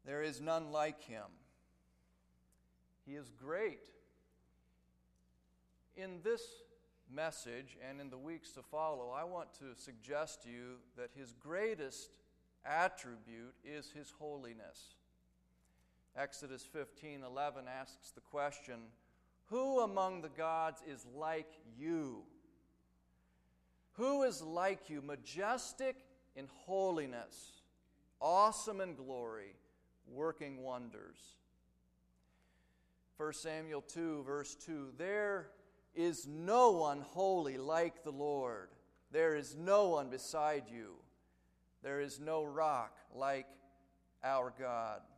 There is none like him. He is great. In this message and in the weeks to follow, I want to suggest to you that his greatest attribute is his holiness. Exodus 15:11 asks the question, "Who among the gods is like you? Who is like you, majestic in holiness, awesome in glory, working wonders?" 1 Samuel 2, verse 2, "There is no one holy like the Lord. There is no one beside you. There is no rock like our God."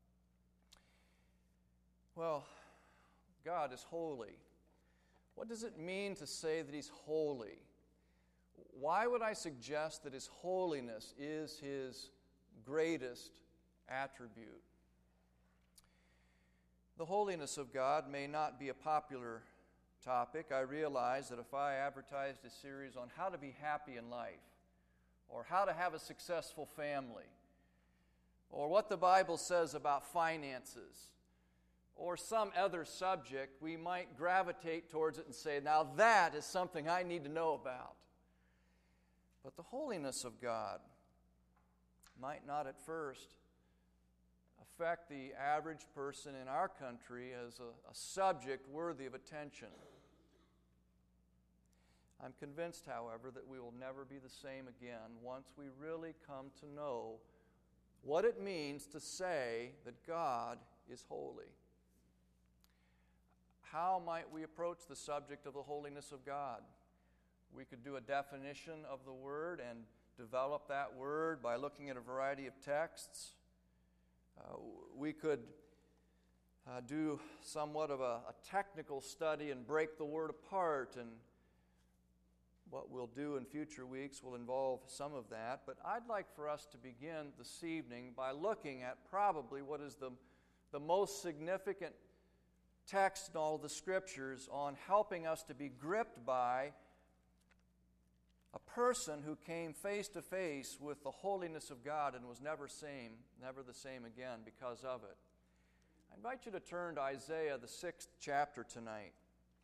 Well, God is holy. What does it mean to say that He's holy? Why would I suggest that His holiness is His greatest attribute? The holiness of God may not be a popular topic. I realize that if I advertised a series on how to be happy in life, or how to have a successful family, or what the Bible says about finances, or some other subject, we might gravitate towards it and say, now that is something I need to know about. But the holiness of God might not at first affect the average person in our country as a subject worthy of attention. I'm convinced, however, that we will never be the same again once we really come to know what it means to say that God is holy. How might we approach the subject of the holiness of God? We could do a definition of the word and develop that word by looking at a variety of texts. We could do somewhat of a technical study and break the word apart, and what we'll do in future weeks will involve some of that. But I'd like for us to begin this evening by looking at probably what is the most significant text in all the Scriptures on helping us to be gripped by a person who came face to face with the holiness of God and was never the same again because of it. I invite you to turn to Isaiah, the 6th chapter tonight.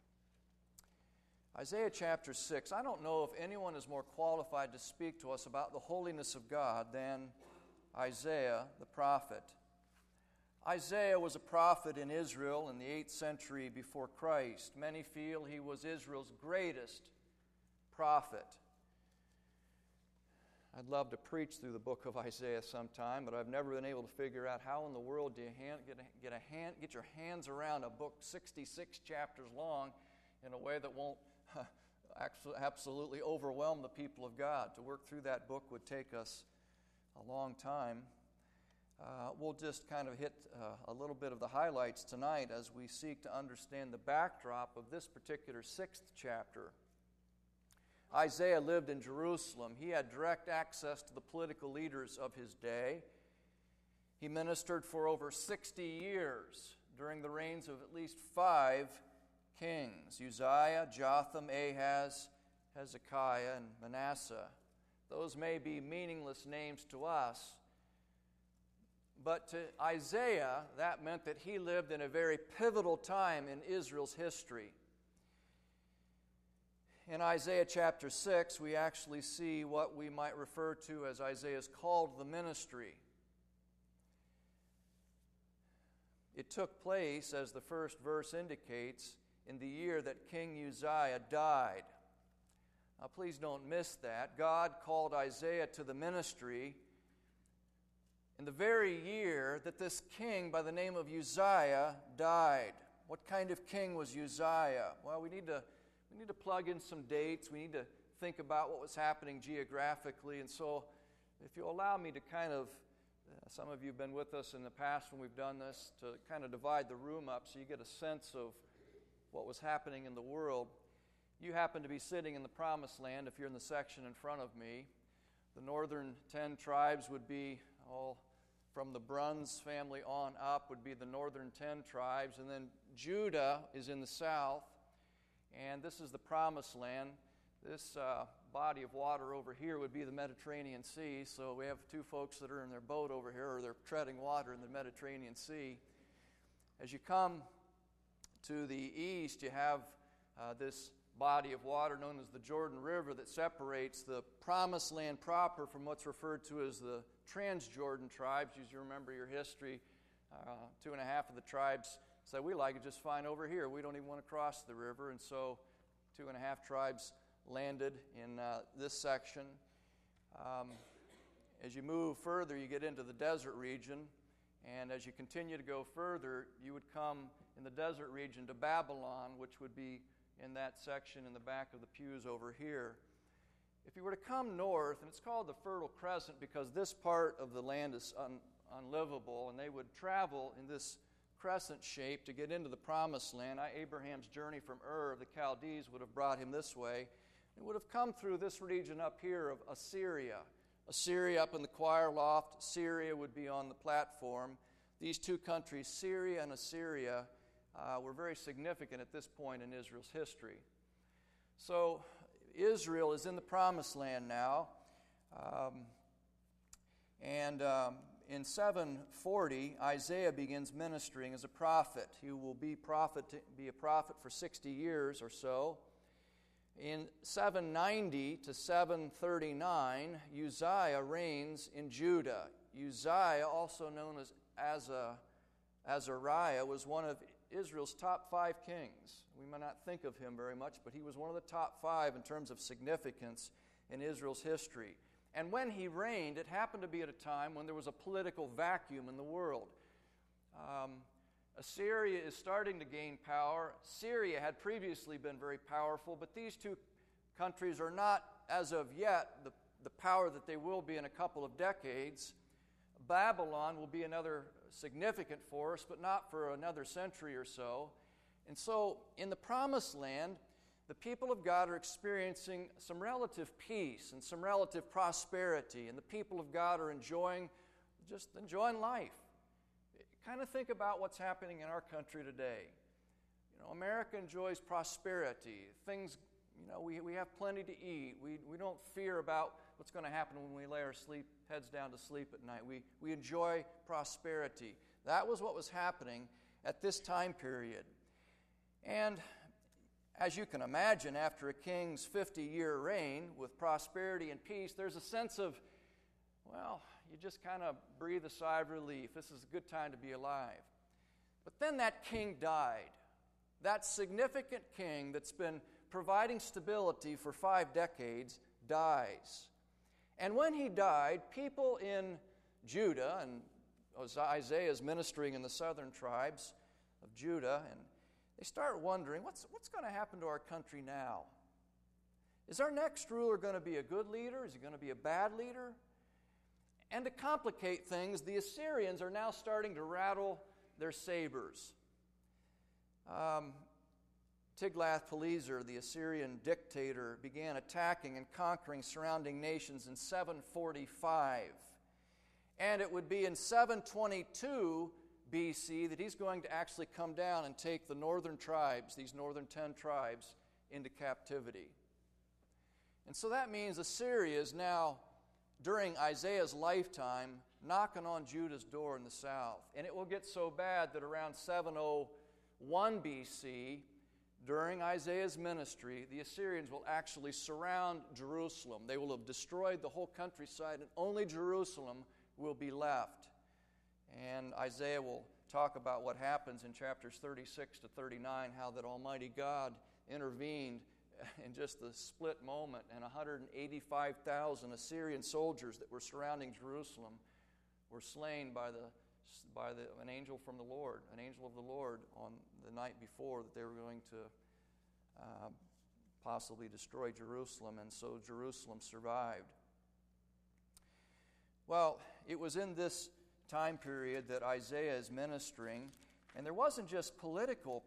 Isaiah chapter 6. I don't know if anyone is more qualified to speak to us about the holiness of God than Isaiah the prophet. Isaiah was a prophet in Israel in the 8th century before Christ. Many feel he was Israel's greatest prophet. I'd love to preach through the book of Isaiah sometime, but I've never been able to figure out how in the world do you get your hands around a book 66 chapters long in a way that won't absolutely overwhelm the people of God. To work through that book would take us a long time. We'll just kind of hit a little bit of the highlights tonight as we seek to understand the backdrop of this particular 6th chapter. Isaiah lived in Jerusalem. He had direct access to the political leaders of his day. He ministered for over 60 years during the reigns of at least 5 kings: Uzziah, Jotham, Ahaz, Hezekiah, and Manasseh. Those may be meaningless names to us, but to Isaiah, that meant that he lived in a very pivotal time in Israel's history. In Isaiah chapter 6, we actually see what we might refer to as Isaiah's call to the ministry. It took place, as the first verse indicates, in the year that King Uzziah died. Now, please don't miss that. God called Isaiah to the ministry in the very year that this king by the name of Uzziah died. What kind of king was Uzziah? Well, we need to plug in some dates. We need to think about what was happening geographically. And so, if you'll allow me to kind of, some of you have been with us in the past when we've done this, to kind of divide the room up so you get a sense of what was happening in the world. You happen to be sitting in the Promised Land if you're in the section in front of me. The northern 10 tribes would be all from the Bruns family on up would be the northern 10 tribes, and then Judah is in the south, and this is the Promised Land. This body of water over here would be the Mediterranean Sea. So we have two folks that are in their boat over here, or they're treading water in the Mediterranean Sea. As you come to the east, you have this body of water known as the Jordan River that separates the Promised Land proper from what's referred to as the Transjordan tribes. As you remember your history, 2.5 of the tribes said, we like it just fine over here. We don't even want to cross the river. And so 2.5 tribes landed in this section. As you move further, you get into the desert region. And as you continue to go further, you would come in the desert region to Babylon, which would be in that section in the back of the pews over here. If you were to come north, and it's called the Fertile Crescent because this part of the land is unlivable, and they would travel in this crescent shape to get into the Promised Land. Abraham's journey from Ur of the Chaldees would have brought him this way. It would have come through this region up here of Assyria. Assyria up in the choir loft, Syria would be on the platform. These two countries, Syria and Assyria, were very significant at this point in Israel's history. So Israel is in the Promised Land now. In 740, Isaiah begins ministering as a prophet. He will be a prophet for 60 years or so. In 790 to 739, Uzziah reigns in Judah. Uzziah, also known as Azariah, was one of Israel's top 5 kings. We might not think of him very much, but he was one of the top 5 in terms of significance in Israel's history. And when he reigned, it happened to be at a time when there was a political vacuum in the world. Assyria is starting to gain power. Syria had previously been very powerful, but these two countries are not, as of yet, the power that they will be in a couple of decades. Babylon will be another significant force, but not for another century or so. And so, in the Promised Land, the people of God are experiencing some relative peace and some relative prosperity, and the people of God are enjoying life. Kind of think about what's happening in our country today. America enjoys prosperity. Things, we have plenty to eat. We don't fear about what's going to happen when we lay our heads down to sleep at night. We enjoy prosperity. That was what was happening at this time period. And as you can imagine, after a king's 50-year reign with prosperity and peace, there's a sense of, you just kind of breathe a sigh of relief. This is a good time to be alive. But then that king died. That significant king that's been providing stability for 5 decades dies. And when he died, people in Judah, and Isaiah is ministering in the southern tribes of Judah, and they start wondering, what's going to happen to our country now? Is our next ruler going to be a good leader? Is he going to be a bad leader? And to complicate things, the Assyrians are now starting to rattle their sabers. Tiglath-Pileser, the Assyrian dictator, began attacking and conquering surrounding nations in 745. And it would be in 722 BC that he's going to actually come down and take the northern tribes, these northern 10 tribes, into captivity. And so that means Assyria is now, during Isaiah's lifetime, knocking on Judah's door in the south. And it will get so bad that around 701 BC, during Isaiah's ministry, the Assyrians will actually surround Jerusalem. They will have destroyed the whole countryside, and only Jerusalem will be left. And Isaiah will talk about what happens in chapters 36 to 39, how that Almighty God intervened in just the split moment, and 185,000 Assyrian soldiers that were surrounding Jerusalem were slain by an angel from the Lord, an angel of the Lord, on the night before that they were going to possibly destroy Jerusalem, and so Jerusalem survived. Well, it was in this time period that Isaiah is ministering, and there wasn't just political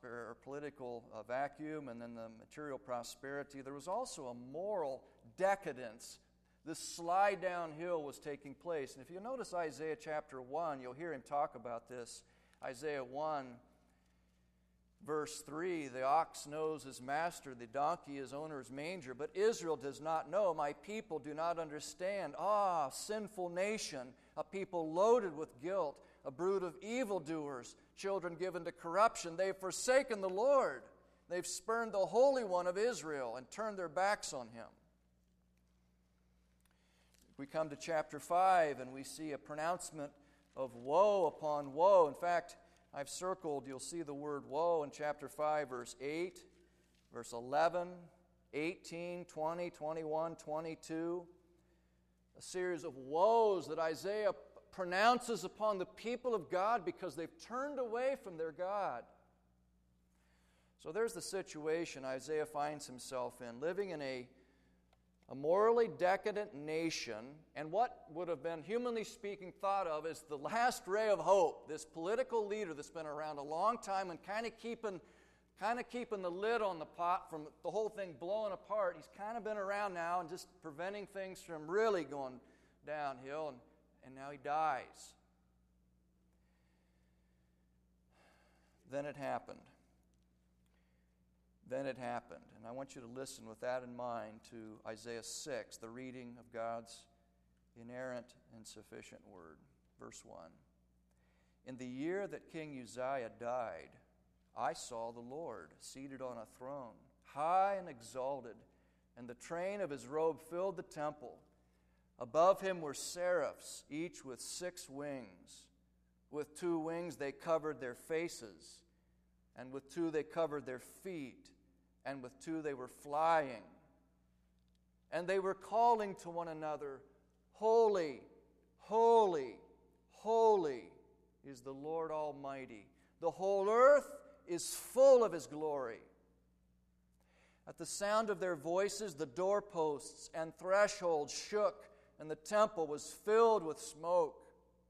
vacuum and then the material prosperity. There was also a moral decadence. This slide downhill was taking place. And if you notice Isaiah chapter 1, you'll hear him talk about this. Isaiah 1, verse 3, the ox knows his master, the donkey his owner's manger, but Israel does not know. My people do not understand. Ah, sinful nation, a people loaded with guilt, a brood of evildoers, children given to corruption. They've forsaken the Lord. They've spurned the Holy One of Israel and turned their backs on Him. We come to chapter 5 and we see a pronouncement of woe upon woe. In fact, I've circled, you'll see the word woe in chapter 5, verse 8, verse 11, 18, 20, 21, 22. A series of woes that Isaiah pronounces upon the people of God because they've turned away from their God. So there's the situation Isaiah finds himself in, living in a morally decadent nation, and what would have been, humanly speaking, thought of as the last ray of hope, this political leader that's been around a long time and kind of keeping the lid on the pot from the whole thing blowing apart. He's kind of been around now and just preventing things from really going downhill, and now he dies. Then it happened. Then it happened. And I want you to listen with that in mind to Isaiah 6, the reading of God's inerrant and sufficient word. Verse 1. In the year that King Uzziah died, I saw the Lord seated on a throne, high and exalted, and the train of his robe filled the temple. Above him were seraphs, each with 6 wings. With 2 wings they covered their faces, and with 2 they covered their feet, and with 2 they were flying. And they were calling to one another, Holy, holy, holy is the Lord Almighty. The whole earth is full of His glory. At the sound of their voices, the doorposts and thresholds shook, and the temple was filled with smoke.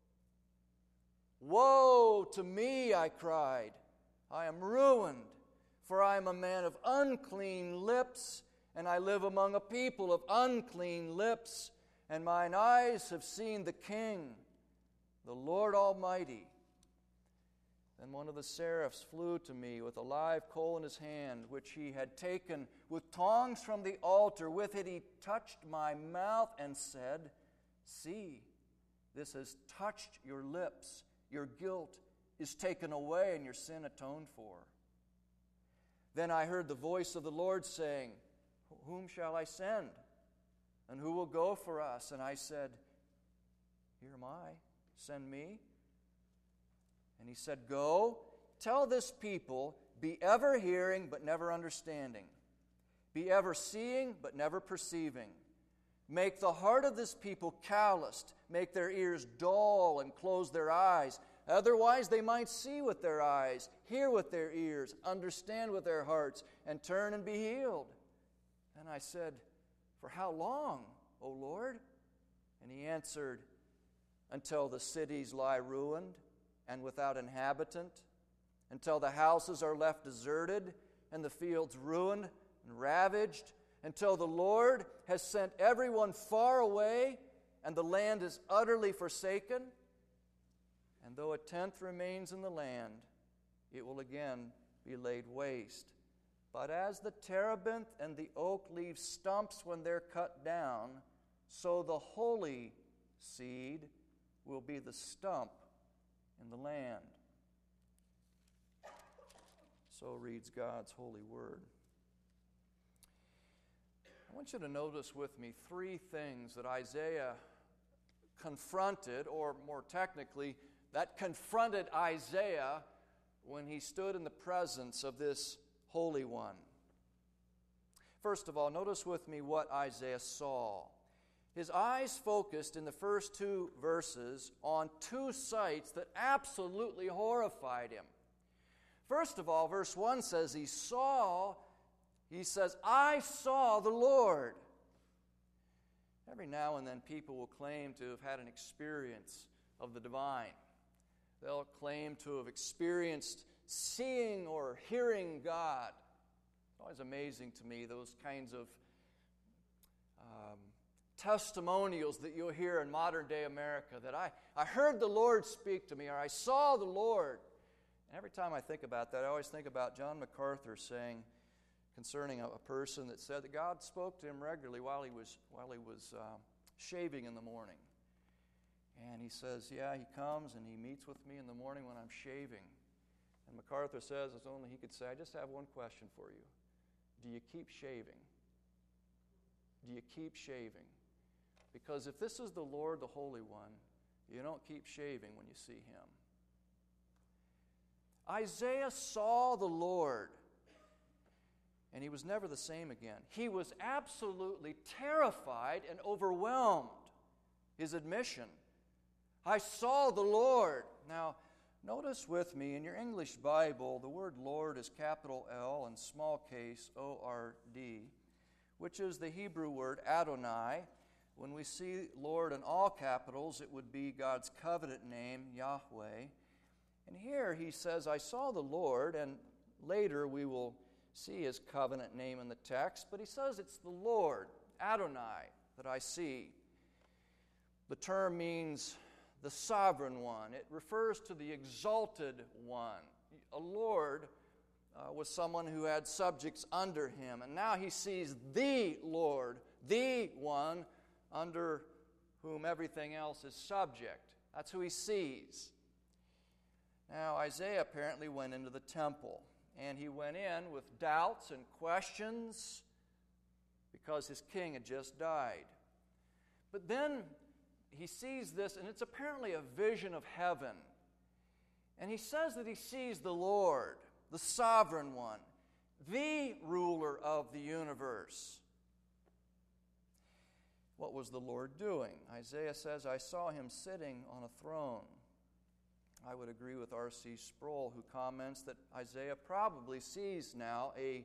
Woe to me, I cried. I am ruined, for I am a man of unclean lips, and I live among a people of unclean lips, and mine eyes have seen the King, the Lord Almighty. Then one of the seraphs flew to me with a live coal in his hand, which he had taken with tongs from the altar. With it he touched my mouth and said, See, this has touched your lips. Your guilt is taken away and your sin atoned for. Then I heard the voice of the Lord saying, Whom shall I send? And who will go for us? And I said, Here am I. Send me. And He said, Go, tell this people, be ever hearing but never understanding. Be ever seeing but never perceiving. Make the heart of this people calloused. Make their ears dull and close their eyes. Otherwise they might see with their eyes, hear with their ears, understand with their hearts, and turn and be healed. And I said, For how long, O Lord? And He answered, Until the cities lie ruined and without inhabitant, until the houses are left deserted and the fields ruined and ravaged, until the Lord has sent everyone far away and the land is utterly forsaken. And though 1/10 remains in the land, it will again be laid waste. But as the terebinth and the oak leave stumps when they're cut down, so the holy seed will be the stump in the land. So reads God's holy word. I want you to notice with me 3 things that Isaiah confronted, or more technically, that confronted Isaiah when he stood in the presence of this Holy One. First of all, notice with me what Isaiah saw. His eyes focused in the first 2 verses on 2 sights that absolutely horrified him. First of all, verse 1 says he says, I saw the Lord. Every now and then people will claim to have had an experience of the divine. They'll claim to have experienced seeing or hearing God. It's always amazing to me, those kinds of testimonials that you'll hear in modern day America, that I heard the Lord speak to me, or I saw the Lord. And every time I think about that, I always think about John MacArthur saying concerning a person that said that God spoke to him regularly while he was shaving in the morning. And he says, yeah, he comes and he meets with me in the morning when I'm shaving. And MacArthur says, as only he could say, I just have one question for you. Do you keep shaving? Do you keep shaving? Because if this is the Lord, the Holy One, you don't keep shaving when you see Him. Isaiah saw the Lord, and he was never the same again. He was absolutely terrified and overwhelmed. His admission, I saw the Lord. Now, notice with me, in your English Bible, the word Lord is capital L and small case O-R-D, which is the Hebrew word Adonai. When we see Lord in all capitals, it would be God's covenant name, Yahweh. And here he says, I saw the Lord, and later we will see his covenant name in the text, but he says it's the Lord, Adonai, that I see. The term means the sovereign one. It refers to the exalted one. A lord was someone who had subjects under him, and now he sees the Lord, the one under whom everything else is subject. That's who he sees. Now, Isaiah apparently went into the temple, and he went in with doubts and questions because his king had just died. But then he sees this, and it's apparently a vision of heaven. And he says that he sees the Lord, the sovereign one, the ruler of the universe. What was the Lord doing? Isaiah says, I saw him sitting on a throne. I would agree with R.C. Sproul, who comments that Isaiah probably sees now a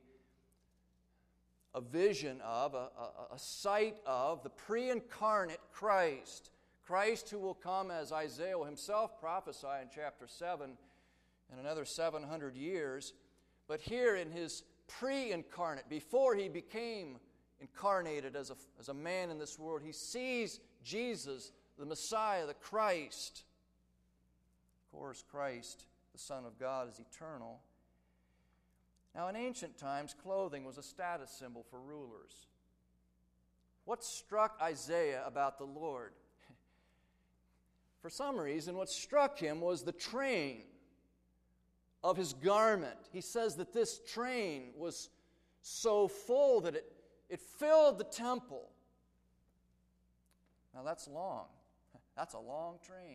vision of, a sight of the pre-incarnate Christ. Christ who will come, as Isaiah will himself prophesy in chapter 7, in another 700 years. But here in his pre-incarnate, before he became incarnated as a man in this world, he sees Jesus, the Messiah, the Christ. Of course, Christ, the Son of God, is eternal. Now, in ancient times, clothing was a status symbol for rulers. What struck Isaiah about the Lord? For some reason, what struck him was the train of his garment. He says that this train was so full that it filled the temple. Now, that's long. That's a long train.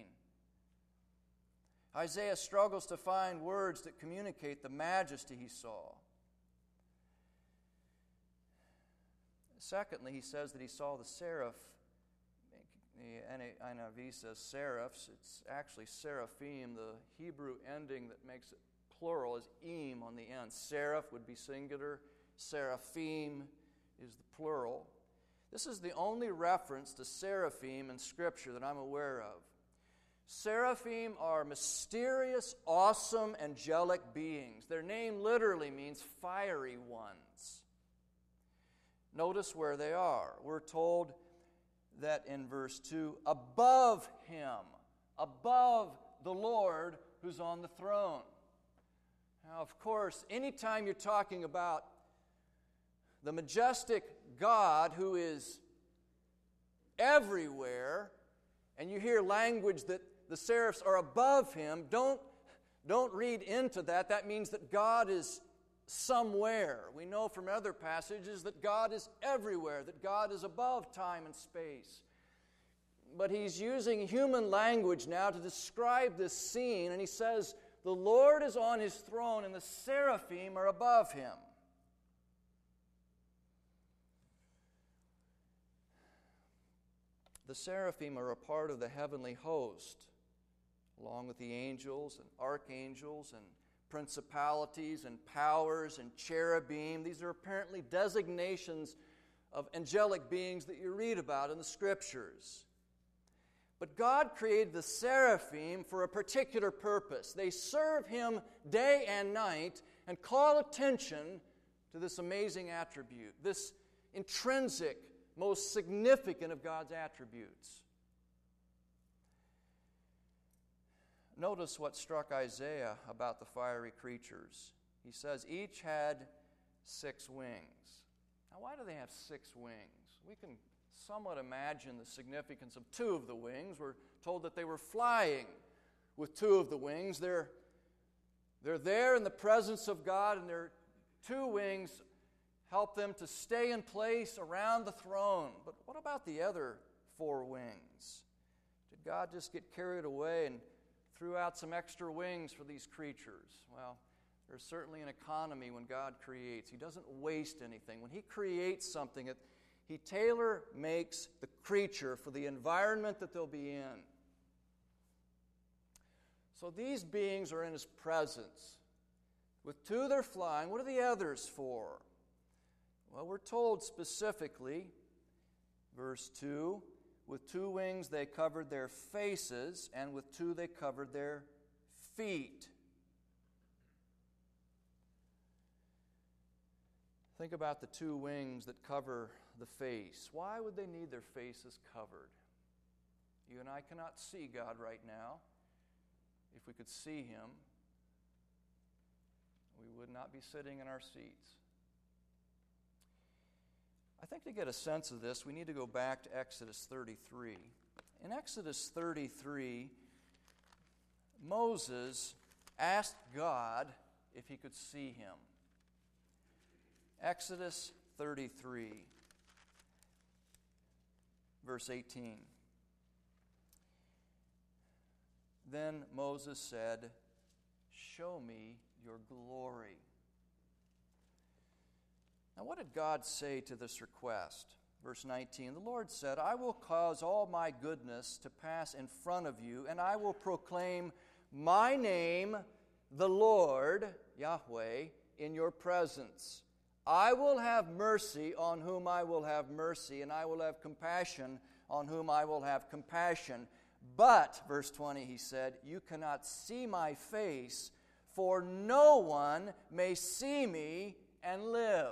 Isaiah struggles to find words that communicate the majesty he saw. Secondly, he says that he saw the seraph. The NIV says seraphs. It's actually seraphim. The Hebrew ending that makes it plural is im on the end. Seraph would be singular. Seraphim is the plural. This is the only reference to seraphim in Scripture that I'm aware of. Seraphim are mysterious, awesome, angelic beings. Their name literally means fiery ones. Notice where they are. We're told that in verse 2, above him, above the Lord who's on the throne. Now, of course, anytime you're talking about the majestic God who is everywhere, and you hear language that the seraphs are above him, don't read into that. That means that God is somewhere. We know from other passages that God is everywhere, that God is above time and space. But he's using human language now to describe this scene, and he says, the Lord is on his throne, and the seraphim are above him. The seraphim are a part of the heavenly host, along with the angels and archangels and principalities and powers and cherubim. These are apparently designations of angelic beings that you read about in the Scriptures. But God created the seraphim for a particular purpose. They serve him day and night and call attention to this amazing attribute, this intrinsic, most significant of God's attributes. notice what struck Isaiah about the fiery creatures. He says, each had 6 wings. Now, why do they have 6 wings? We can somewhat imagine the significance of 2 of the wings. We're told that they were flying with 2 of the wings. They're there in the presence of God, and their 2 wings help them to stay in place around the throne. But what about the other 4 wings? Did God just get carried away and threw out some extra wings for these creatures? Well, there's certainly an economy when God creates. He doesn't waste anything. When He creates something, He tailor-makes the creature for the environment that they'll be in. So these beings are in His presence. With 2 they're flying. What are the others for? Well, we're told specifically, verse 2, with 2 wings they covered their faces, and with 2 they covered their feet. Think about the 2 wings that cover the face. Why would they need their faces covered? You and I cannot see God right now. If we could see Him, we would not be sitting in our seats. I think to get a sense of this, we need to go back to Exodus 33. In Exodus 33, Moses asked God if he could see Him. Exodus 33, verse 18. Then Moses said, "Show me your glory." Now, what did God say to this request? Verse 19, the Lord said, "I will cause all my goodness to pass in front of you, and I will proclaim my name, the Lord, Yahweh, in your presence. I will have mercy on whom I will have mercy, and I will have compassion on whom I will have compassion. But," verse 20, he said, "you cannot see my face, for no one may see me and live."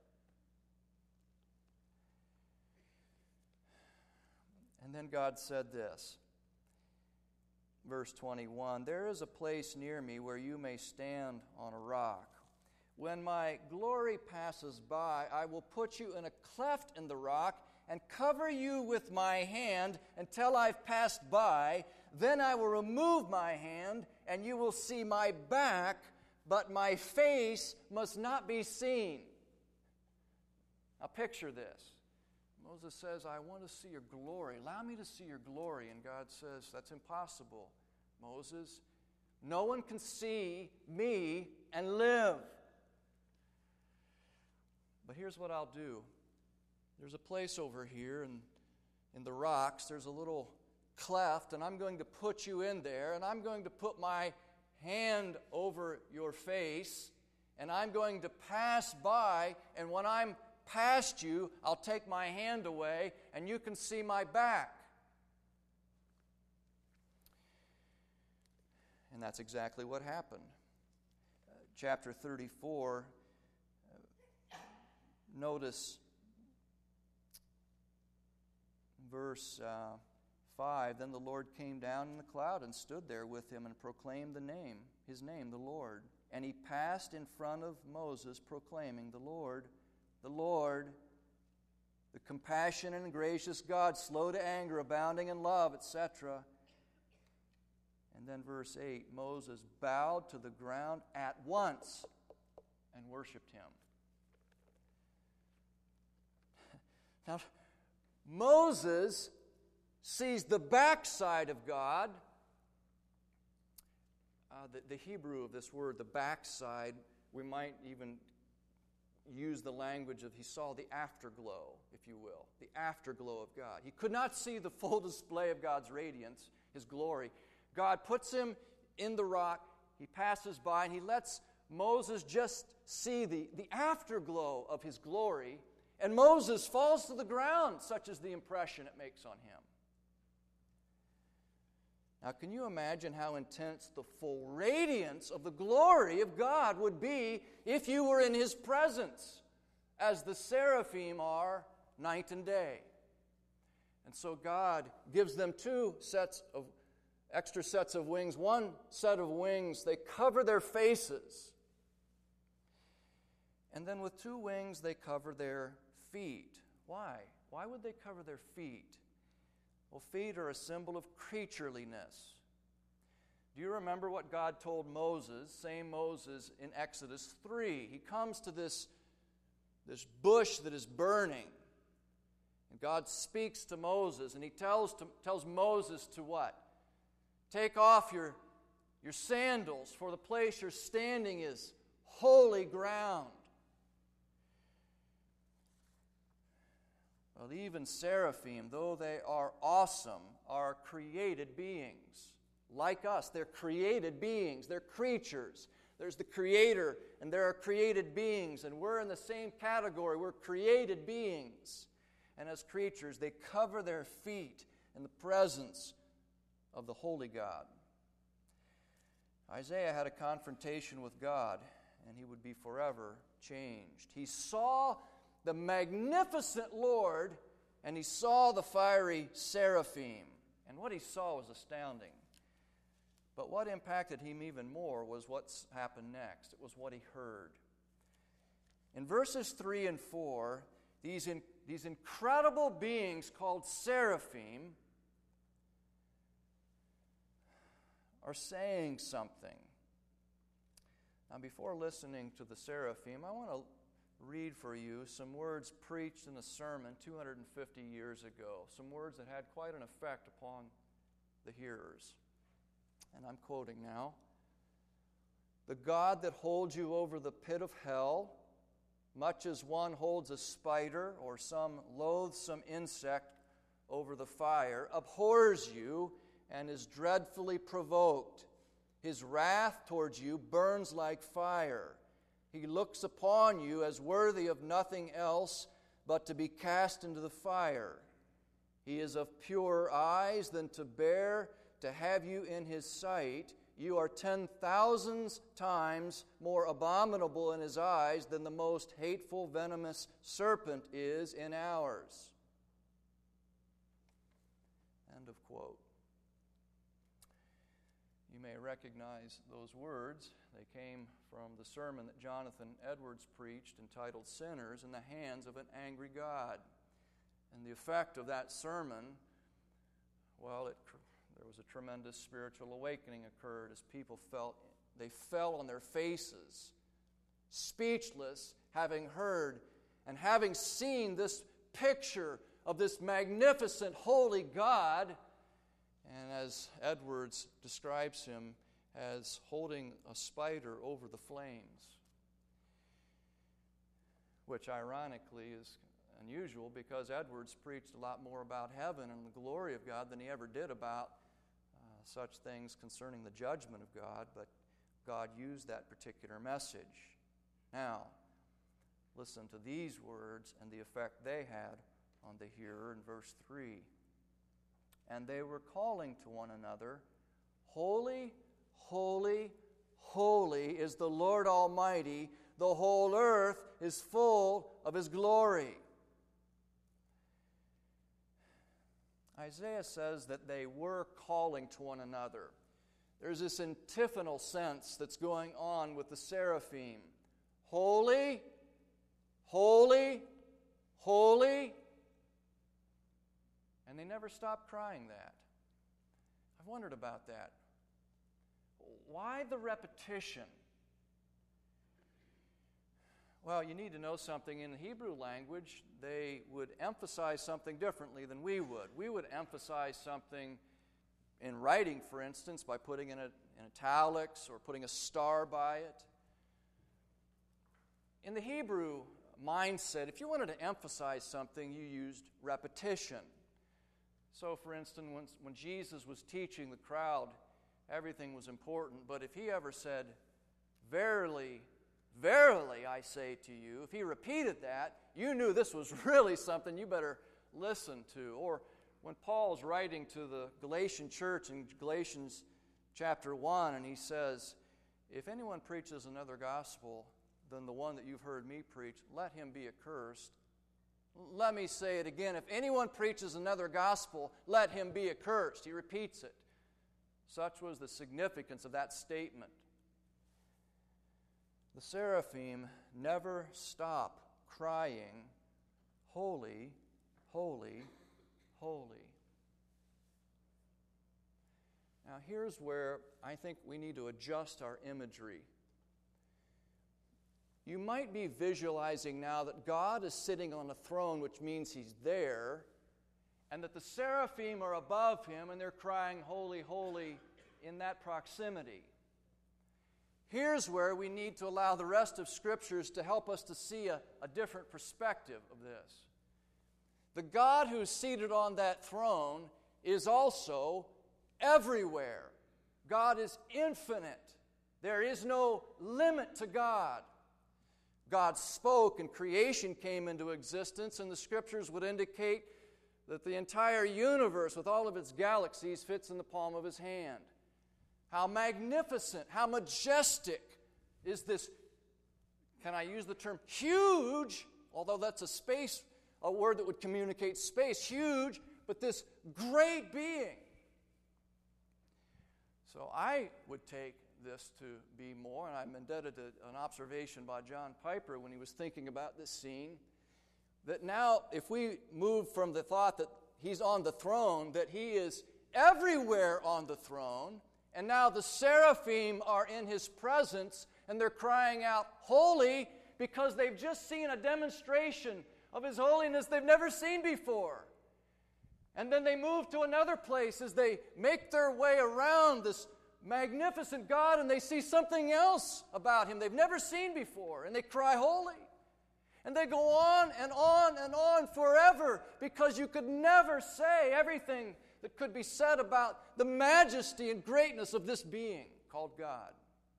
And then God said this, verse 21, "There is a place near me where you may stand on a rock. When my glory passes by, I will put you in a cleft in the rock and cover you with my hand until I've passed by. Then I will remove my hand, and you will see my back, but my face must not be seen." Now picture this. Moses says, "I want to see your glory. Allow me to see your glory." And God says, "That's impossible, Moses. No one can see me and live. But here's what I'll do. There's a place over here in the rocks. There's a little cleft, and I'm going to put you in there, and I'm going to put my hand over your face, and I'm going to pass by, and when I'm past you, I'll take my hand away, and you can see my back." And that's exactly what happened. Chapter 34, notice verse 5, "Then the Lord came down in the cloud and stood there with him and proclaimed his name, the Lord. And he passed in front of Moses, proclaiming, the Lord, the compassionate and gracious God, slow to anger, abounding in love," etc. And then verse 8, "Moses bowed to the ground at once and worshiped him." Now, Moses sees the backside of God. The Hebrew of this word, the backside, we might even use the language of he saw the afterglow, if you will, the afterglow of God. He could not see the full display of God's radiance, His glory. God puts him in the rock, he passes by, and he lets Moses just see the afterglow of His glory, and Moses falls to the ground, such is the impression it makes on him. Now, can you imagine how intense the full radiance of the glory of God would be if you were in His presence, as the seraphim are night and day? And so God gives them 2 sets of extra sets of wings. One set of wings, they cover their faces. And then with 2 wings, they cover their feet. Why? Why would they cover their feet? Well, feet are a symbol of creatureliness. Do you remember what God told Moses, same Moses, in Exodus 3? He comes to this bush that is burning. And God speaks to Moses, and he tells Moses to what? Take off your sandals, for the place you're standing is holy ground. Well, even seraphim, though they are awesome, are created beings. Like us, they're created beings. They're creatures. There's the Creator, and there are created beings, and we're in the same category. We're created beings. And as creatures, they cover their feet in the presence of the holy God. Isaiah had a confrontation with God, and he would be forever changed. He saw the magnificent Lord, and he saw the fiery seraphim. And what he saw was astounding. But what impacted him even more was what's happened next. It was what he heard. In verses 3 and 4, these incredible beings called seraphim are saying something. Now, before listening to the seraphim, I want to read for you some words preached in a sermon 250 years ago, some words that had quite an effect upon the hearers. And I'm quoting now. The God that holds you over the pit of hell, much as one holds a spider or some loathsome insect over the fire, abhors you and is dreadfully provoked. His wrath towards you burns like fire. He looks upon you as worthy of nothing else but to be cast into the fire. He is of purer eyes than to bear to have you in his sight. You are 10,000 times more abominable in his eyes than the most hateful, venomous serpent is in ours. End of quote. You may recognize those words. They came from the sermon that Jonathan Edwards preached entitled Sinners in the Hands of an Angry God. And the effect of that sermon, well, there was a tremendous spiritual awakening occurred as people fell on their faces, speechless, having heard and having seen this picture of this magnificent holy God, and as Edwards describes him, as holding a spider over the flames, which ironically is unusual because Edwards preached a lot more about heaven and the glory of God than he ever did about such things concerning the judgment of God, but God used that particular message. Now, listen to these words and the effect they had on the hearer in verse 3. And they were calling to one another, Holy, holy, holy is the Lord Almighty. The whole earth is full of His glory. Isaiah says that they were calling to one another. There's this antiphonal sense that's going on with the seraphim. Holy, holy, holy. And they never stopped crying that. I've wondered about that. Why the repetition? Well, you need to know something. In the Hebrew language, they would emphasize something differently than we would. We would emphasize something in writing, for instance, by putting in italics or putting a star by it. In the Hebrew mindset, if you wanted to emphasize something, you used repetition. So, for instance, when Jesus was teaching the crowd, everything was important. But if he ever said, verily, verily, I say to you, if he repeated that, you knew this was really something you better listen to. Or when Paul's writing to the Galatian church in Galatians chapter 1, and he says, if anyone preaches another gospel than the one that you've heard me preach, let him be accursed. Let me say it again. If anyone preaches another gospel, let him be accursed. He repeats it. Such was the significance of that statement. The seraphim never stop crying, "Holy, holy, holy." Now here's where I think we need to adjust our imagery. You might be visualizing now that God is sitting on a throne, which means He's there, and that the seraphim are above Him and they're crying, "Holy, holy," in that proximity. Here's where we need to allow the rest of Scriptures to help us to see a different perspective of this. The God who's seated on that throne is also everywhere. God is infinite. There is no limit to God. God spoke and creation came into existence, and the Scriptures would indicate that the entire universe with all of its galaxies fits in the palm of His hand. How magnificent, how majestic is this, can I use the term huge, although that's a word that would communicate space, huge, but this great being. So I would take this to be more, and I'm indebted to an observation by John Piper when he was thinking about this scene, that now if we move from the thought that He's on the throne, that He is everywhere on the throne, and now the seraphim are in His presence, and they're crying out, "Holy," because they've just seen a demonstration of His holiness they've never seen before. And then they move to another place as they make their way around this magnificent God, and they see something else about Him they've never seen before, and they cry, "Holy." And they go on and on and on forever, because you could never say everything that could be said about the majesty and greatness of this being called God.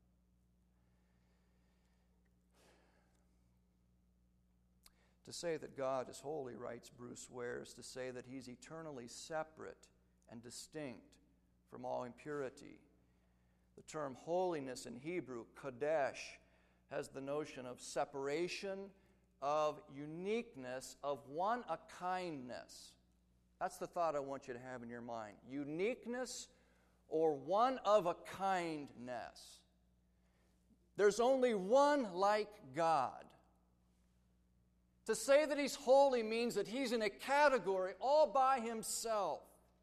To say that God is holy, writes Bruce Ware, is to say that He's eternally separate and distinct from all impurity. The term holiness in Hebrew, kodesh, has the notion of separation, of uniqueness, of one-a-kindness. That's the thought I want you to have in your mind. Uniqueness or one-of-a-kindness. There's only one like God. To say that He's holy means that He's in a category all by Himself.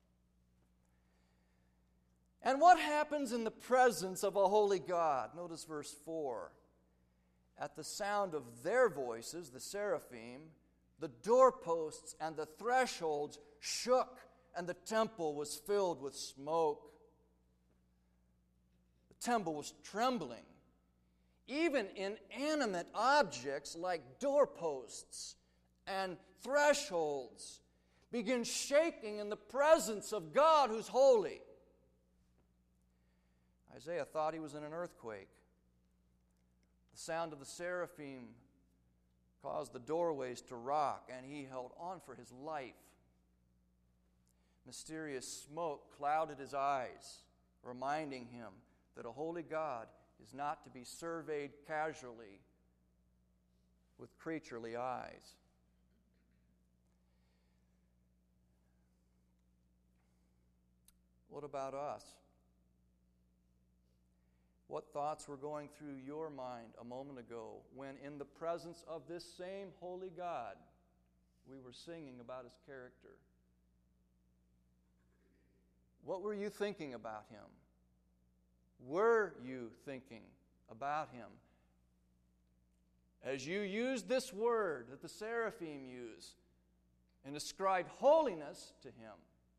And what happens in the presence of a holy God? Notice verse 4. At the sound of their voices, the seraphim, the doorposts and the thresholds shook, and the temple was filled with smoke. The temple was trembling. Even inanimate objects like doorposts and thresholds begin shaking in the presence of God who's holy. Isaiah thought he was in an earthquake. The sound of the seraphim caused the doorways to rock, and he held on for his life. Mysterious smoke clouded his eyes, reminding him that a holy God is not to be surveyed casually with creaturely eyes. What about us? What thoughts were going through your mind a moment ago when, in the presence of this same holy God, we were singing about His character? What were you thinking about Him? Were you thinking about Him? As you used this word that the seraphim use and ascribed holiness to Him.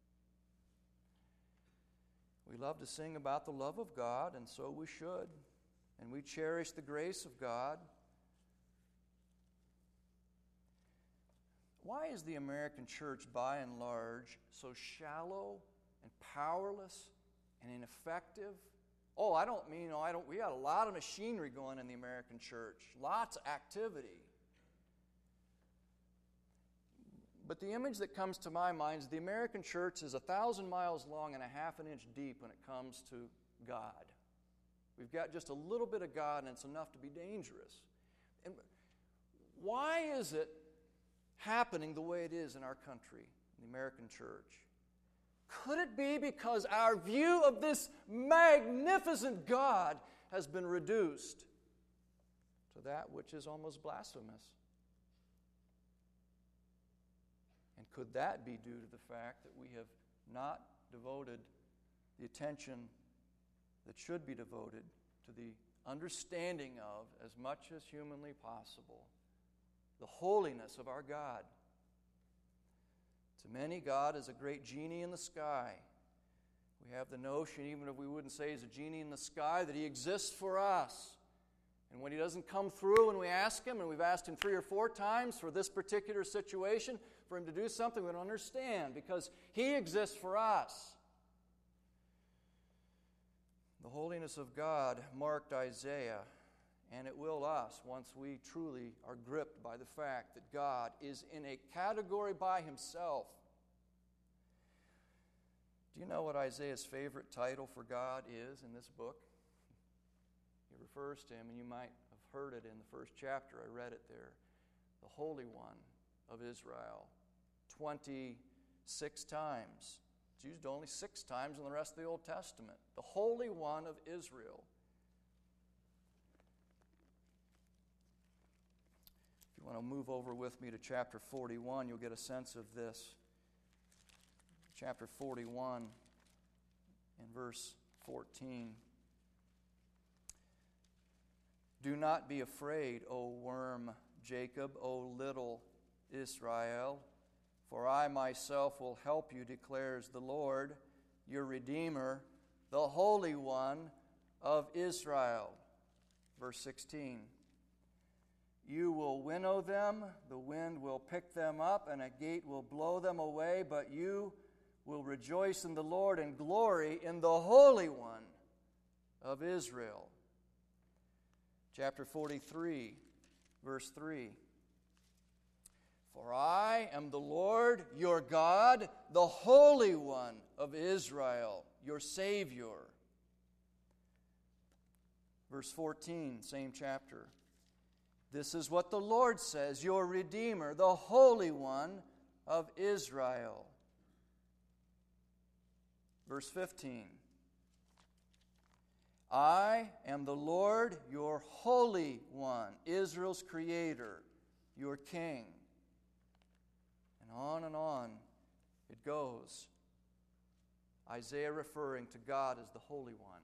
We love to sing about the love of God, and so we should. And we cherish the grace of God. Why is the American church, by and large, so shallow and powerless and ineffective? Oh, we got a lot of machinery going in the American church. Lots of activity. But the image that comes to my mind is the American church is 1,000 miles long and a half an inch deep when it comes to God. We've got just a little bit of God, and it's enough to be dangerous. And why is it happening the way it is in our country, in the American church? Could it be because our view of this magnificent God has been reduced to that which is almost blasphemous? And could that be due to the fact that we have not devoted the attention that should be devoted to the understanding of, as much as humanly possible, the holiness of our God? To many, God is a great genie in the sky. We have the notion, even if we wouldn't say He's a genie in the sky, that He exists for us. And when He doesn't come through when we ask Him, and we've asked Him 3 or 4 times for this particular situation, for Him to do something, we don't understand, because He exists for us. The holiness of God marked Isaiah, and it will us once we truly are gripped by the fact that God is in a category by Himself. Do you know what Isaiah's favorite title for God is in this book? He refers to Him, and you might have heard it in the first chapter. I read it there. The Holy One of Israel. 26 times. It's used only 6 times in the rest of the Old Testament. The Holy One of Israel. If you want to move over with me to chapter 41, you'll get a sense of this. Chapter 41 and verse 14. Do not be afraid, O worm Jacob, O little Israel, for I myself will help you, declares the Lord, your Redeemer, the Holy One of Israel. Verse 16. You will winnow them, the wind will pick them up, and a gate will blow them away, but you will rejoice in the Lord and glory in the Holy One of Israel. Chapter 43, verse 3. For I am the Lord your God, the Holy One of Israel, your Savior. Verse 14, same chapter. This is what the Lord says, your Redeemer, the Holy One of Israel. Verse 15. I am the Lord, your Holy One, Israel's Creator, your King. And on it goes. Isaiah referring to God as the Holy One.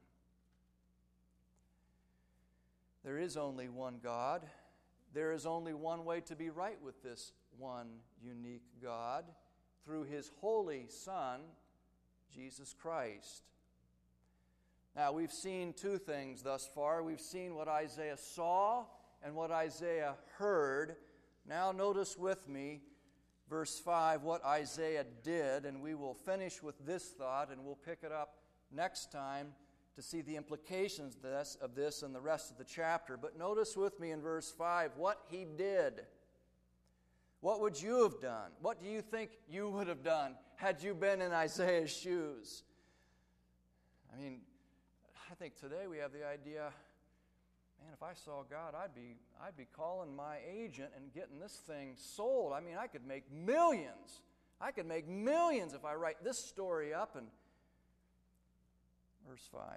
There is only one God. There is only one way to be right with this one unique God, through His holy Son, Jesus Christ. Now, we've seen 2 things thus far. We've seen what Isaiah saw and what Isaiah heard. Now, notice with me, verse 5, what Isaiah did, and we will finish with this thought, and we'll pick it up next time to see the implications of this and the rest of the chapter. But notice with me in verse 5 what he did. What would you have done? What do you think you would have done had you been in Isaiah's shoes? I mean, I think today we have the idea, man, if I saw God, I'd be calling my agent and getting this thing sold. I mean, I could make millions. I could make millions if I write this story up. And verse 5.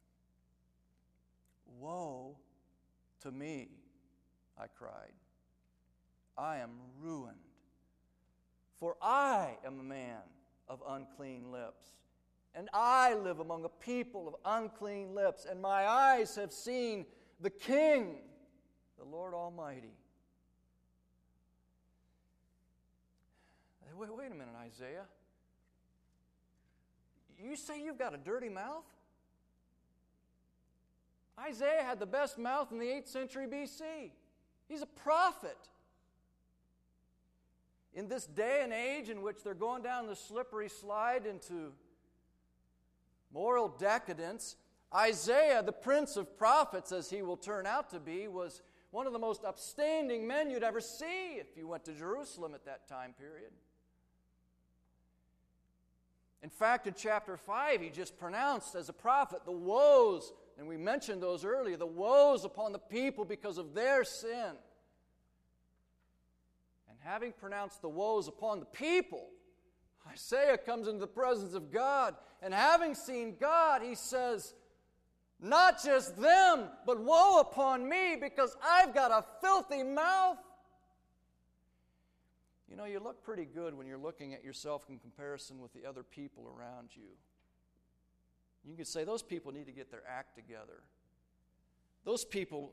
Woe to me, I cried. I am ruined, for I am a man of unclean lips, and I live among a people of unclean lips, and my eyes have seen the King, the Lord Almighty. Wait a minute, Isaiah. You say you've got a dirty mouth? Isaiah had the best mouth in the 8th century BC. He's a prophet. In this day and age in which they're going down the slippery slide into moral decadence, Isaiah, the prince of prophets, as he will turn out to be, was one of the most upstanding men you'd ever see if you went to Jerusalem at that time period. In fact, in chapter 5, he just pronounced as a prophet the woes, and we mentioned those earlier, the woes upon the people because of their sin. And having pronounced the woes upon the people, Isaiah comes into the presence of God, and having seen God, he says, not just them, but woe upon me, because I've got a filthy mouth. You know, you look pretty good when you're looking at yourself in comparison with the other people around you. You could say, those people need to get their act together. Those people.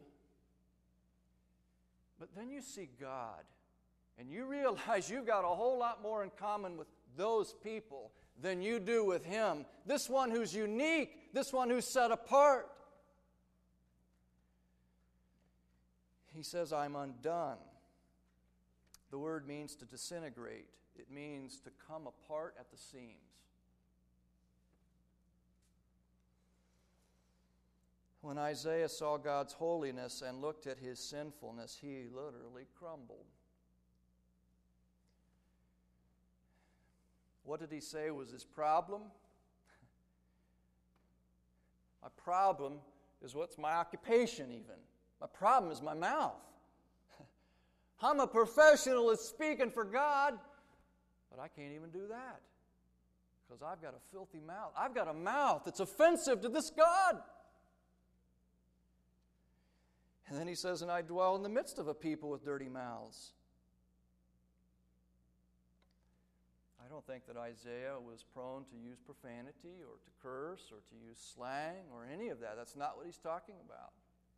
But then you see God, and you realize you've got a whole lot more in common with those people than you do with Him. This one who's unique, this one who's set apart. He says, I'm undone. The word means to disintegrate. It means to come apart at the seams. When Isaiah saw God's holiness and looked at his sinfulness, he literally crumbled. What did he say was his problem? My problem is what's my occupation even. My problem is my mouth. I'm a professional at speaking for God, but I can't even do that because I've got a filthy mouth. I've got a mouth that's offensive to this God. And then he says, and I dwell in the midst of a people with dirty mouths. I don't think that Isaiah was prone to use profanity or to curse or to use slang or any of that. That's not what he's talking about.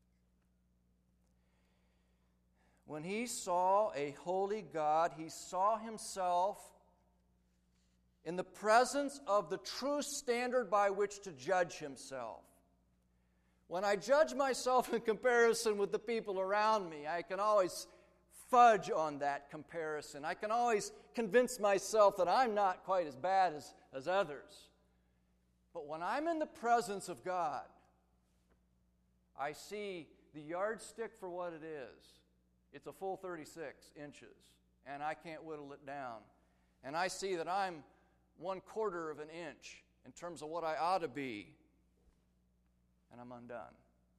When he saw a holy God, he saw himself in the presence of the true standard by which to judge himself. When I judge myself in comparison with the people around me, I can always fudge on that comparison. I can always convince myself that I'm not quite as bad as others. But when I'm in the presence of God, I see the yardstick for what it is. It's a full 36 inches, and I can't whittle it down. And I see that I'm 1/4 of an inch in terms of what I ought to be, and I'm undone.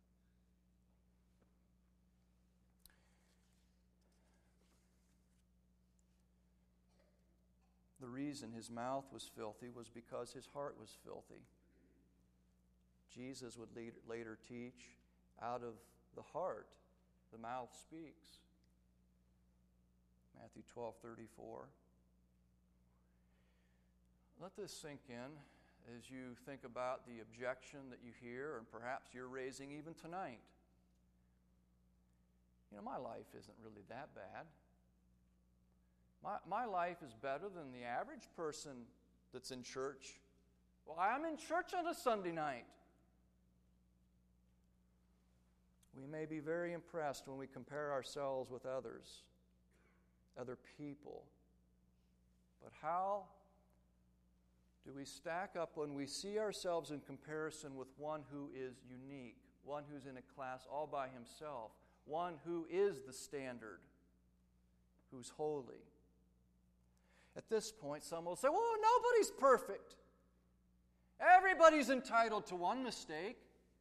The reason his mouth was filthy was because his heart was filthy. Jesus would later teach, out of the heart, the mouth speaks. Matthew 12:34. Let this sink in as you think about the objection that you hear and perhaps you're raising even tonight. You know, my life isn't really that bad. My life is better than the average person that's in church. Well, I'm in church on a Sunday night. We may be very impressed when we compare ourselves with others, other people. But how do we stack up when we see ourselves in comparison with one who is unique, one who's in a class all by himself, one who is the standard, who's holy? At this point, some will say, well, nobody's perfect. Everybody's entitled to one mistake.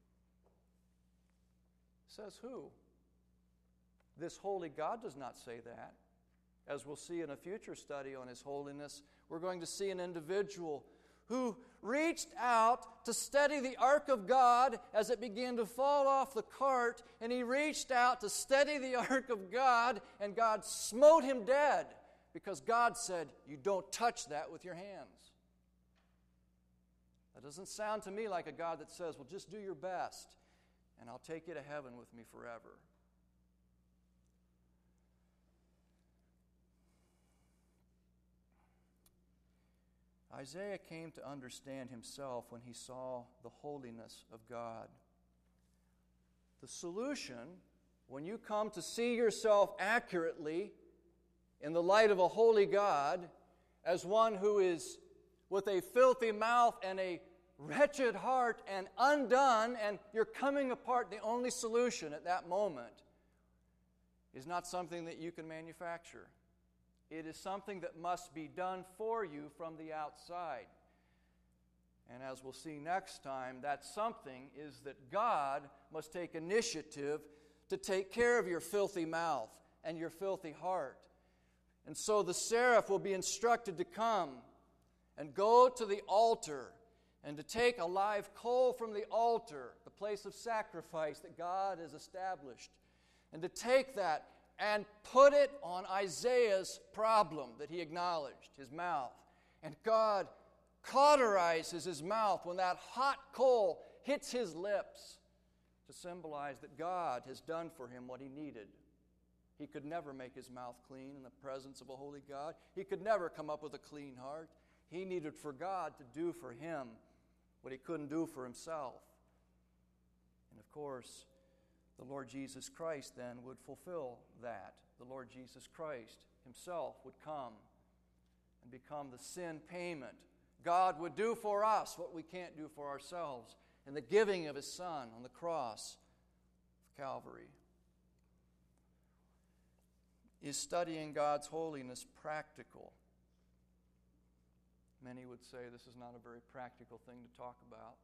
Says who? This holy God does not say that. As we'll see in a future study on His holiness, we're going to see an individual who reached out to steady the ark of God as it began to fall off the cart, and he reached out to steady the ark of God, and God smote him dead because God said, you don't touch that with your hands. That doesn't sound to me like a God that says, well, just do your best, and I'll take you to heaven with me forever. Isaiah came to understand himself when he saw the holiness of God. The solution, when you come to see yourself accurately in the light of a holy God, as one who is with a filthy mouth and a wretched heart and undone, and you're coming apart, the only solution at that moment is not something that you can manufacture. It is something that must be done for you from the outside. And as we'll see next time, that something is that God must take initiative to take care of your filthy mouth and your filthy heart. And so the seraph will be instructed to come and go to the altar and to take a live coal from the altar, the place of sacrifice that God has established, and to take that and put it on Isaiah's problem that he acknowledged, his mouth. And God cauterizes his mouth when that hot coal hits his lips to symbolize that God has done for him what he needed. He could never make his mouth clean in the presence of a holy God. He could never come up with a clean heart. He needed for God to do for him what he couldn't do for himself. And of course, the Lord Jesus Christ then would fulfill that. The Lord Jesus Christ himself would come and become the sin payment. God would do for us what we can't do for ourselves in the giving of his Son on the cross of Calvary. Is studying God's holiness practical? Many would say this is not a very practical thing to talk about.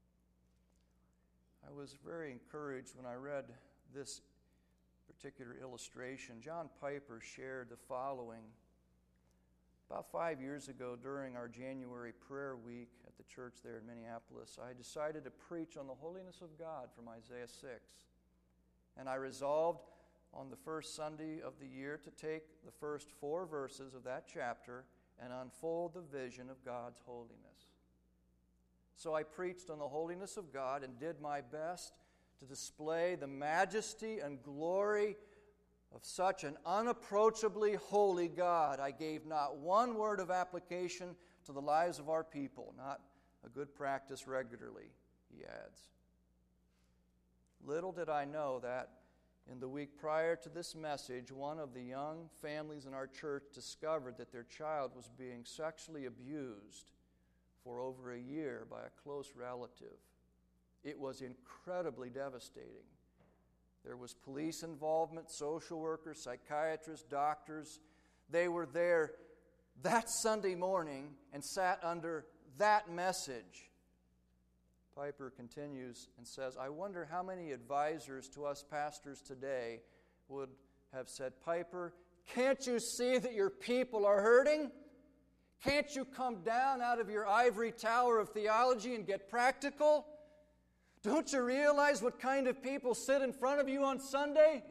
I was very encouraged when I read this particular illustration. John Piper shared the following. About 5 years ago, during our January prayer week at the church there in Minneapolis, I decided to preach on the holiness of God from Isaiah 6. And I resolved on the first Sunday of the year to take the first 4 verses of that chapter and unfold the vision of God's holiness. So I preached on the holiness of God and did my best to display the majesty and glory of such an unapproachably holy God. I gave not one word of application to the lives of our people, not a good practice regularly, he adds. Little did I know that in the week prior to this message, one of the young families in our church discovered that their child was being sexually abused for over a year by a close relative. It was incredibly devastating. There was police involvement, social workers, psychiatrists, doctors. They were there that Sunday morning and sat under that message. Piper continues and says, I wonder how many advisors to us pastors today would have said, Piper, can't you see that your people are hurting? Can't you come down out of your ivory tower of theology and get practical? Don't you realize what kind of people sit in front of you on Sunday?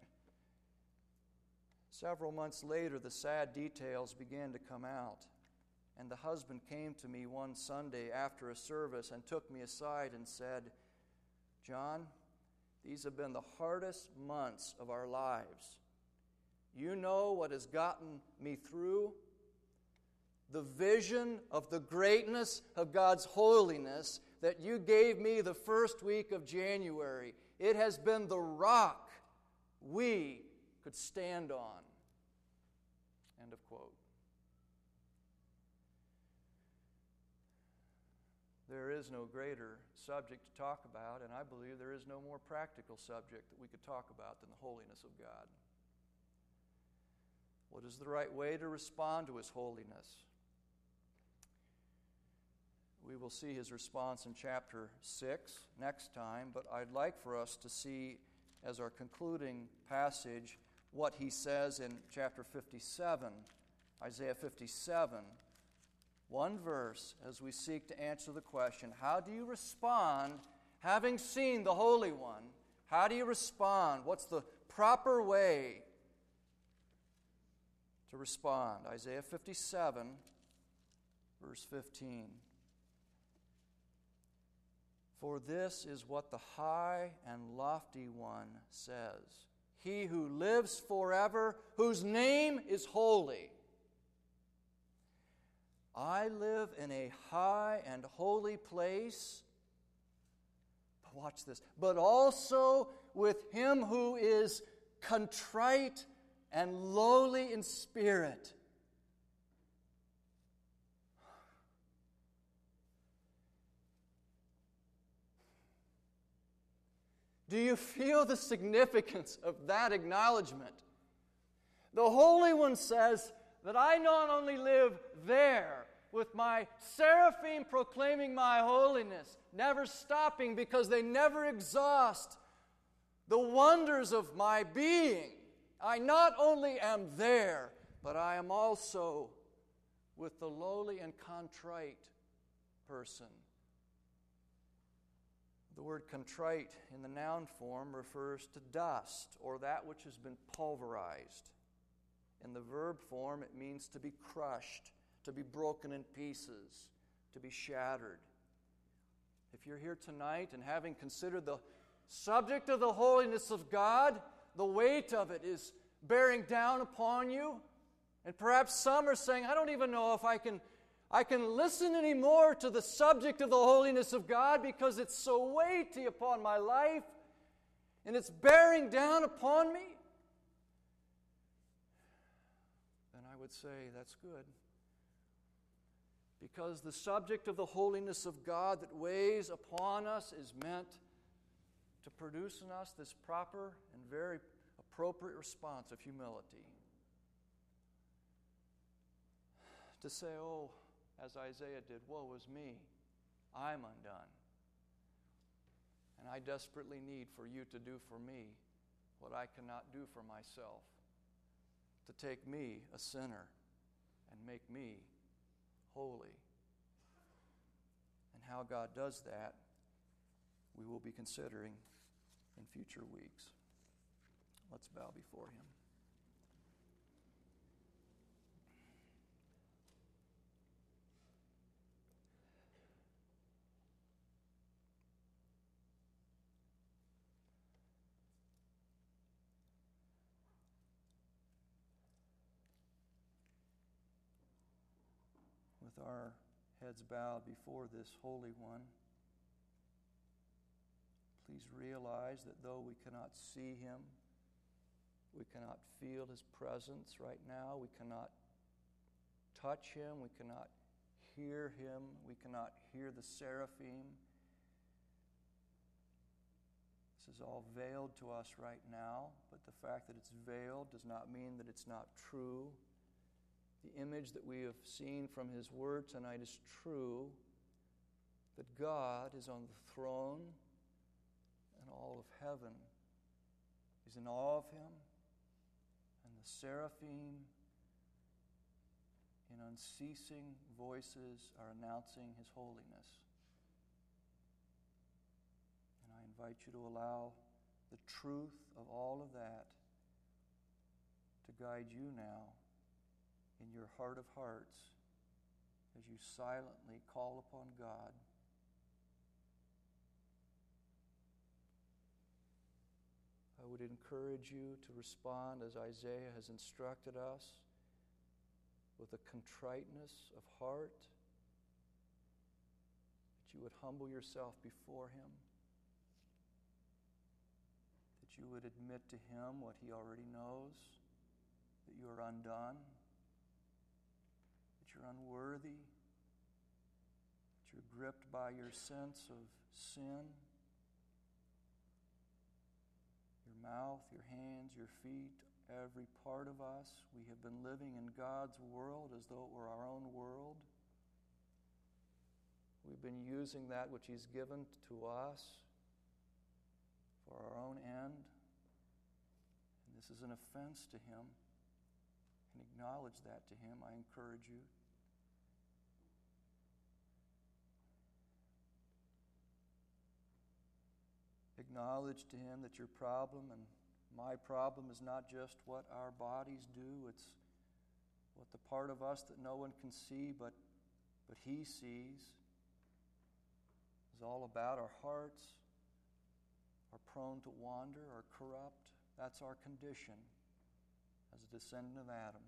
Several months later, the sad details began to come out. And the husband came to me one Sunday after a service and took me aside and said, John, these have been the hardest months of our lives. You know what has gotten me through? The vision of the greatness of God's holiness that you gave me the first week of January. It has been the rock we could stand on. End of quote. There is no greater subject to talk about, and I believe there is no more practical subject that we could talk about than the holiness of God. What is the right way to respond to his holiness? We will see his response in chapter 6 next time, but I'd like for us to see as our concluding passage what he says in chapter 57, Isaiah 57. One verse as we seek to answer the question, how do you respond having seen the Holy One? How do you respond? What's the proper way to respond? Isaiah 57, verse 15. For this is what the high and lofty one says, he who lives forever, whose name is holy. I live in a high and holy place, but watch this, but also with him who is contrite and lowly in spirit. Do you feel the significance of that acknowledgement? The Holy One says that I not only live there with my seraphim proclaiming my holiness, never stopping because they never exhaust the wonders of my being. I not only am there, but I am also with the lowly and contrite person. The word contrite in the noun form refers to dust or that which has been pulverized. In the verb form, it means to be crushed, to be broken in pieces, to be shattered. If you're here tonight and having considered the subject of the holiness of God, the weight of it is bearing down upon you, and perhaps some are saying, I don't even know if I can listen anymore to the subject of the holiness of God because it's so weighty upon my life and it's bearing down upon me, then I would say that's good. Because the subject of the holiness of God that weighs upon us is meant to produce in us this proper and very appropriate response of humility. To say, oh, as Isaiah did, woe is me, I'm undone. And I desperately need for you to do for me what I cannot do for myself. To take me, a sinner, and make me holy. And how God does that, we will be considering in future weeks. Let's bow before Him. With our heads bowed before this Holy One, please realize that though we cannot see Him, we cannot feel His presence right now, we cannot touch Him, we cannot hear Him, we cannot hear the seraphim. This is all veiled to us right now, but the fact that it's veiled does not mean that it's not true. The image that we have seen from His Word tonight is true, that God is on the throne and all of heaven is in awe of Him, and the seraphim in unceasing voices are announcing His holiness. And I invite you to allow the truth of all of that to guide you now in your heart of hearts as you silently call upon God. I would encourage you to respond as Isaiah has instructed us, with a contriteness of heart, that you would humble yourself before Him, that you would admit to Him what He already knows, that you are undone, that you're unworthy, that you're gripped by your sense of sin. Your mouth, your hands, your feet, every part of us, we have been living in God's world as though it were our own world. We've been using that which He's given to us for our own end. And this is an offense to Him. And acknowledge that to Him, I encourage you. Acknowledge to Him that your problem and my problem is not just what our bodies do, it's what the part of us that no one can see but He sees. It's all about our hearts are prone to wander, are corrupt. That's our condition as a descendant of Adam.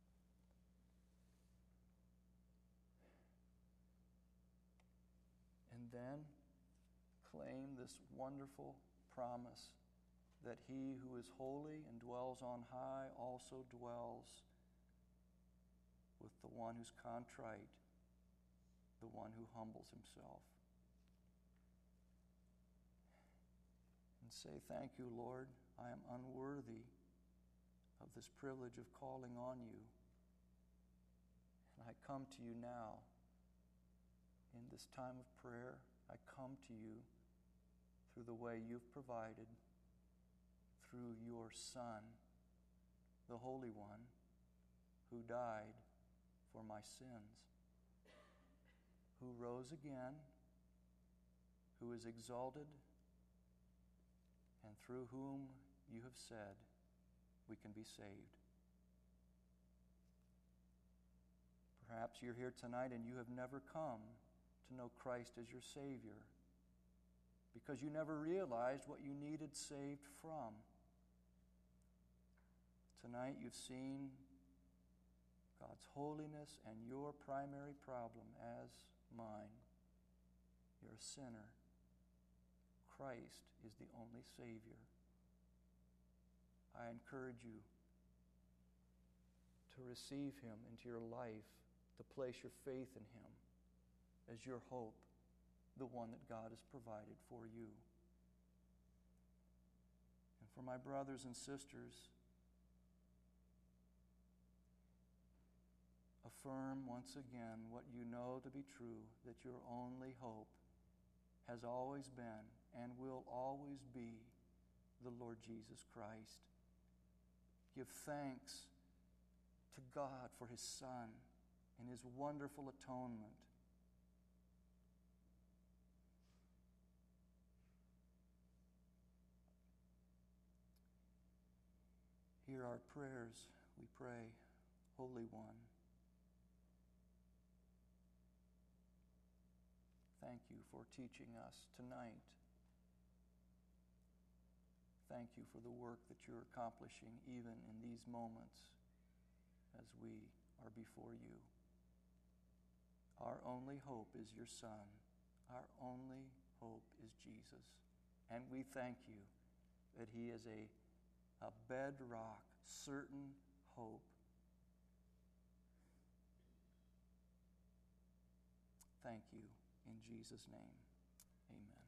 And then claim this wonderful promise that He who is holy and dwells on high also dwells with the one who's contrite, the one who humbles himself. And say, thank you, Lord, I am unworthy of this privilege of calling on you. And I come to you now in this time of prayer. I come to you through the way you've provided, through your Son, the Holy One, who died for my sins, who rose again, who is exalted, and through whom you have said we can be saved. Perhaps you're here tonight and you have never come to know Christ as your Savior because you never realized what you needed saved from. Tonight you've seen God's holiness and your primary problem as mine. You're a sinner. Christ is the only Savior. I encourage you to receive Him into your life, to place your faith in Him as your hope, the one that God has provided for you. And for my brothers and sisters, affirm once again what you know to be true, that your only hope has always been and will always be the Lord Jesus Christ. Give thanks to God for His Son and His wonderful atonement. Hear our prayers, we pray, Holy One. Thank you for teaching us tonight. Thank you for the work that you're accomplishing even in these moments as we are before you. Our only hope is your Son. Our only hope is Jesus. And we thank you that He is a bedrock, certain hope. Thank you. In Jesus' name, amen.